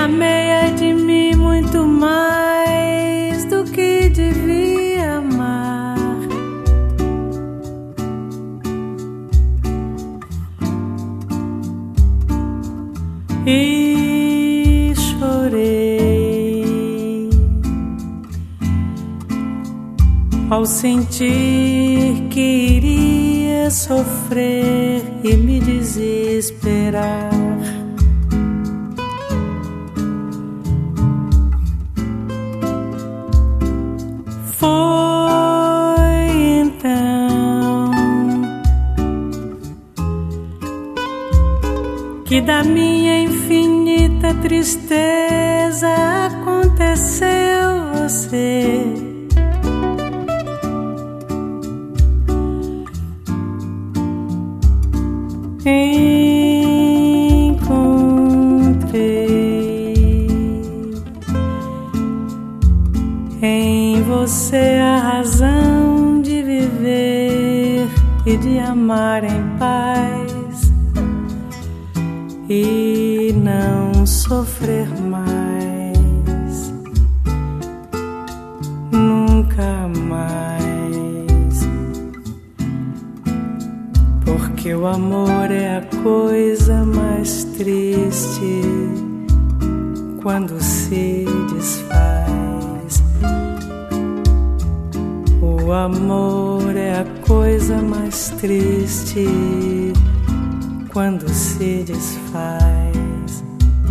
amei de mim muito mais do que devia amar. E chorei ao sentir que iria sofrer e me desesperar. Foi então que da minha infinita tristeza aconteceu você. Encontrei em você a razão de viver e de amar em paz e não sofrer mais, nunca mais, porque o amor é a coisa mais triste quando se desfaz. O amor é a coisa mais triste quando se desfaz.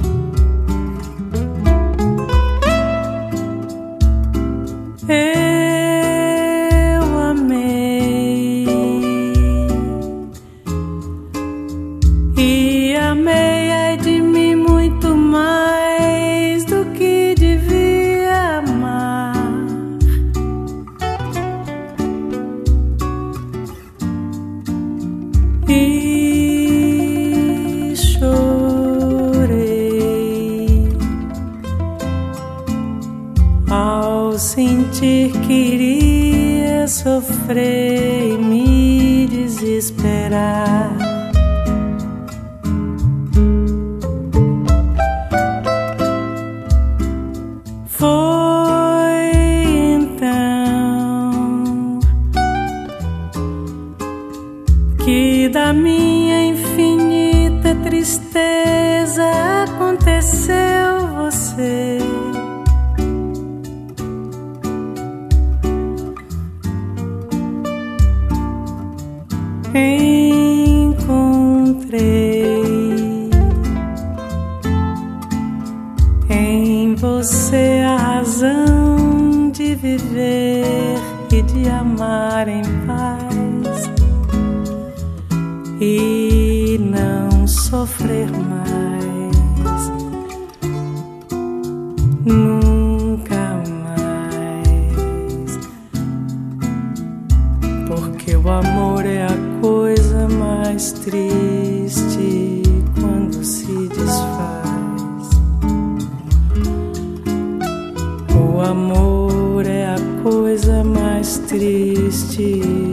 Eu amei e amei de mim muito mais do que devia amar. E chorei ao sentir que iria sofrer e me desesperar. Foi então que da minha infinita tristeza aconteceu você. Encontrei em você a razão de viver e de amar em paz e não sofrer mais, nunca mais, porque o amor é a coisa mais triste quando se desfaz. O amor é a coisa mais triste